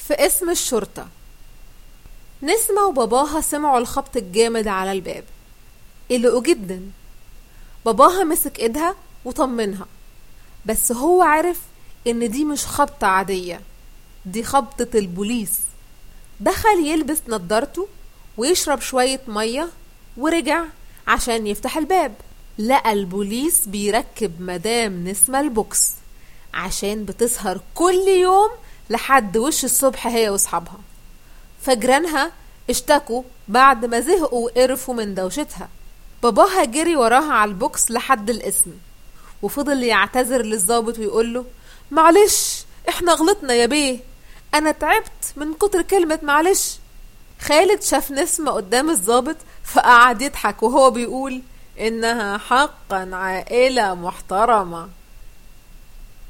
في اسم الشرطة. نسمة وباباها سمعوا الخبط الجامد على الباب، قلقوا جدا. باباها مسك ايدها وطمنها، بس هو عرف ان دي مش خبطة عادية، دي خبطة البوليس. دخل يلبس نضارته ويشرب شوية مية ورجع عشان يفتح الباب. لقى البوليس بيركب مدام نسمة البوكس عشان بتسهر كل يوم لحد وش الصبح هي واصحابها. فجرانها اشتكوا بعد ما زهقوا وقرفوا من دوشتها. باباها جري وراها على البوكس لحد القسم، وفضل يعتذر للضابط ويقوله: معلش احنا غلطنا يا بيه، انا تعبت من كتر كلمة معلش. خالد شاف نسمة قدام الضابط فقعد يضحك وهو بيقول: انها حقا عائلة محترمة.